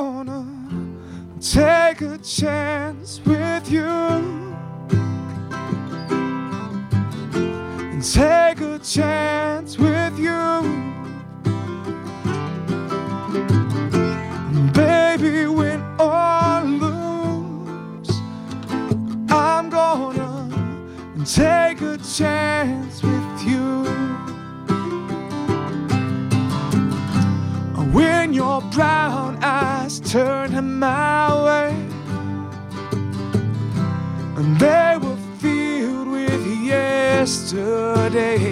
gonna take a chance with you and take a chance with you. And baby, win or lose, I'm gonna take a chance with you. When your brown eyes turn my way and they were filled with yesterday,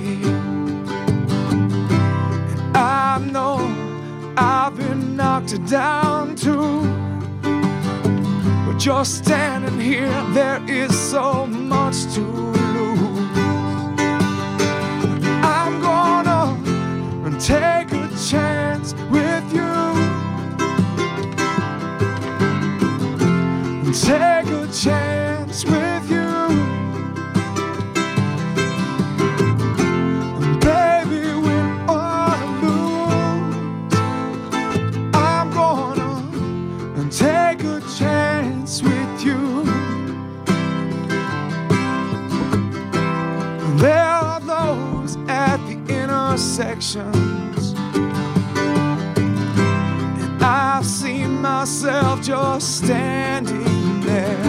and I know I've been knocked down too, but you're standing here, there is so much to lose. I'm gonna take a chance with you, take a chance with you. And baby, win or lose, I'm gonna take a chance with you. There are those at the intersections, and I've seen myself just standing there.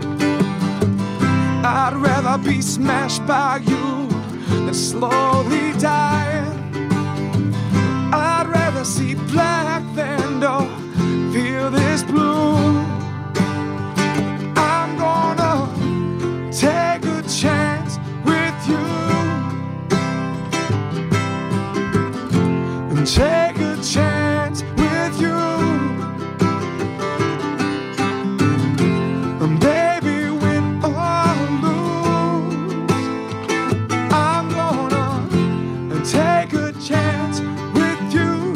I'd rather be smashed by you than slowly dying. I'd rather see black than to feel this blue. I'm gonna take a chance with you and take a chance with you. And baby, win or lose, I'm gonna take a chance with you.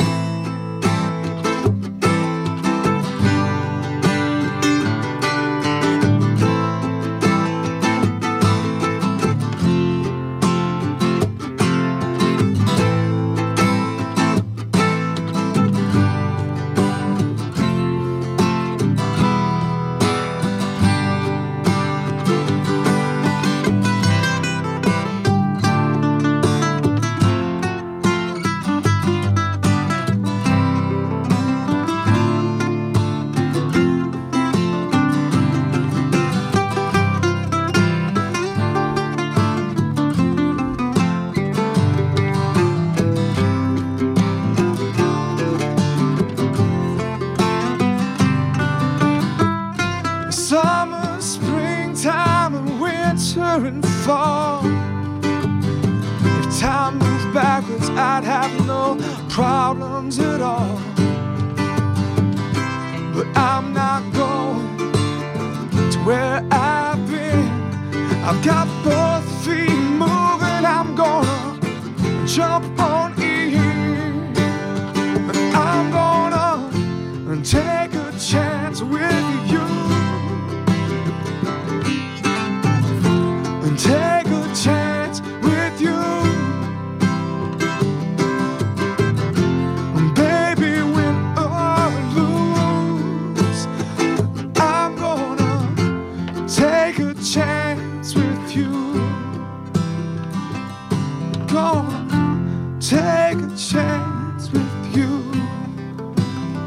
Summer, springtime, and winter and fall. If time moved backwards, I'd have no problems at all. But I'm not going to where I've been. I've got both feet moving, I'm gonna jump on in. But I'm gonna take a chance with you. Take a chance with you. And baby, win or lose, I'm gonna take a chance with you. Gonna take a chance with you.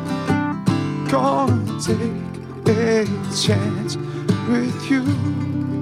Gonna take a chance with you.